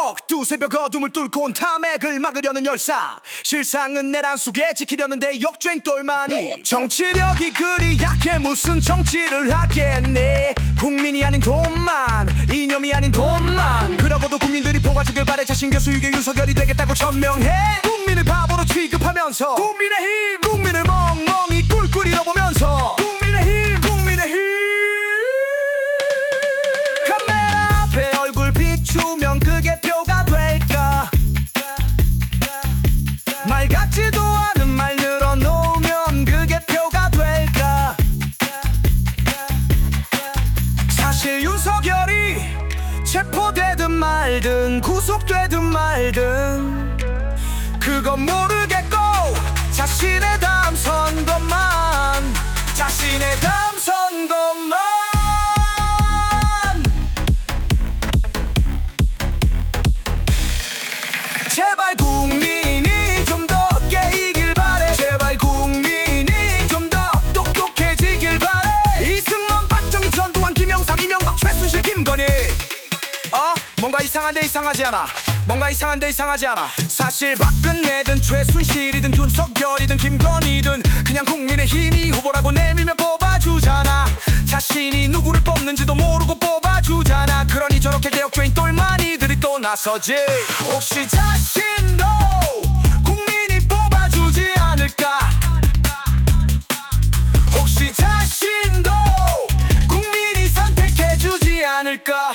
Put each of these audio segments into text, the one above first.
꼭 두세 벽 어둠을 뚫고 온 탐욕을 막으려는 열사. 실상은 내란 속에 지키려는데 역주행 똘마니. 정치력이 그리 약해 무슨 정치를 하겠네. 국민이 아닌 돈만, 이념이 아닌 돈만. 그러고도 국민들이 뽑아주길 바래. 자신 교수육의 윤석열이 되겠다고 천명해. 국민을 바보로 취급하면서 국민의힘, 국민을 멍멍이 꿀꿀 잃어보면서 국민의힘, 국민의힘. 카메라 앞에 얼굴 비추면 그게 표가 될까? 말 같지도 않은 말 늘어놓으면 그게 표가 될까? 사실 윤석열이 체포되든 말든 구속되든 말든 그건 모르겠고 자신의 다음 선거만, 자신의 다음 선거만. 제발 국민이 좀 더 깨이길 바래. 제발 국민이 좀 더 똑똑해지길 바래. 이승만, 박정희, 전두환, 김영삼, 이명박, 최순실, 김건희. 뭔가 이상한데 이상하지 않아. 뭔가 이상한데 이상하지 않아. 사실 박근혜든 최순실이든 윤석열이든 김건희든 그냥 국민의힘이 후보라고 내밀면 뽑아주잖아. 자신이 누구를 뽑는지도 모르고 뽑아주잖아. 그러니 저렇게 개혁주의 똘마니들이 또 나서지. 혹시 자신도 국민이 뽑아주지 않을까? 혹시 자신도 국민이 선택해주지 않을까?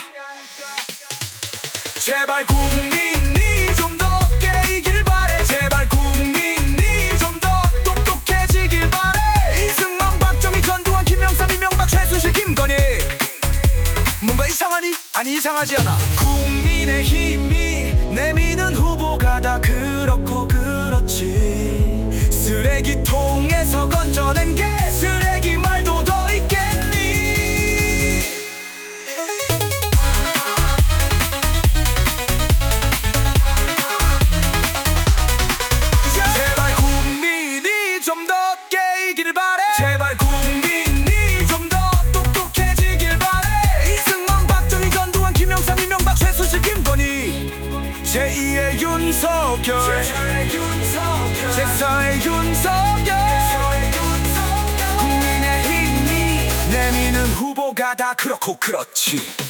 제발 국민이 좀 더 깨이길 바래. 제발 국민이 좀 더 똑똑해지길 바래. 이승만, 박정희, 전두환, 김영삼, 이명박, 최순실, 김건희. 뭔가 이상하니? 아니 이상하지 않아. 국민의힘이 내미는 후보가 다 그렇고 그렇지. 쓰레기통에서 건져낸 게 쓰레기 말도 더 있겠니? 제발 국민이 좀 더 똑똑해지길 바래. 이승만, 박정희, 전두환, 김영삼, 이명박, 최순실, 김건희. 제2의 윤석열, 제4의 윤석열. 국민의힘이 내미는 후보가 다 그렇고 그렇지.